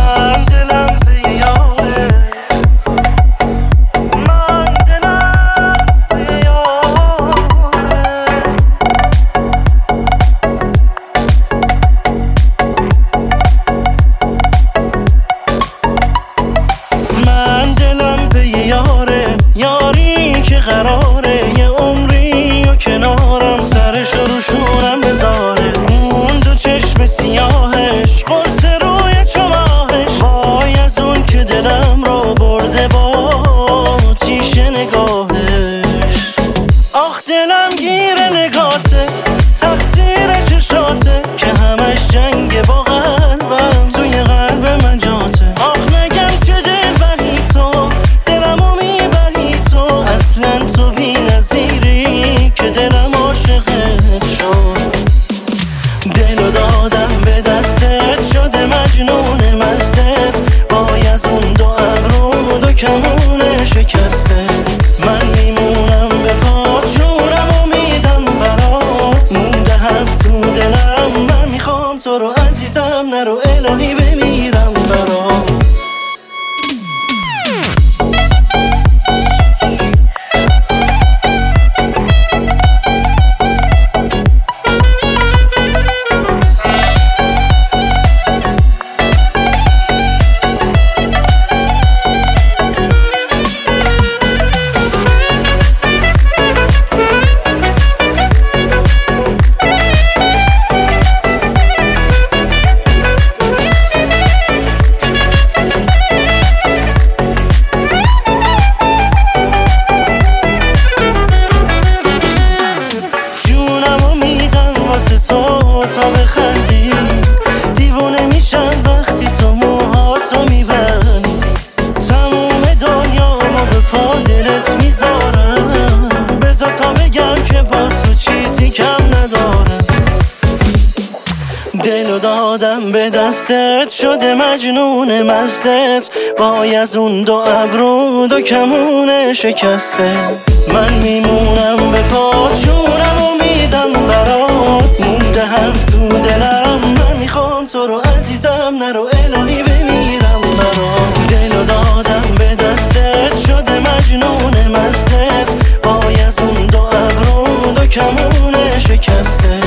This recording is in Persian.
یاری که قراره یه عمری و کنارم، سرش رو شونم بذاره، اون دو چشم سیاهش، قرص روی چماهش، وای از اون که دلم رو برده با تیش نگاهش. آخ دلم گیر نگاته، تقصیر چشاته که همش جنگ با قلبم، توی قلب من جاته. آخ نگم چه دل بری تو، دلمو میبری تو، اصلا تو بی نظیری که دلم عاشقت شد. دلو دادم به دستت، شده مجنون مستت، وای از اون دو ابرو دو کمون شکسته. من میمونم به پات، جونمو میدم برات، مونده حرف تو دلم، من میخوام تو رو عزیزم، نرو الهی بمیرم برات. تا بخندی دیوونه میشم وقتی تو موهاتو میبندی، تموم دنیا ما به پا دلت میذارم، بذار تا بگم که با تو چیزی کم ندارم. دلو دادم به دستت، شده مجنون مستت، وای از اون دو ابرو دو کمون شکسته. من میمونم به پات، جونمو میدم برات، مونده حرف تو دلم، من میخوام تو رو عزیزم، نرو الهی بمیرم برات. دلو دادم به دستت، شده مجنون مستت، وای از اون دو ابرو دو کمون شکسته.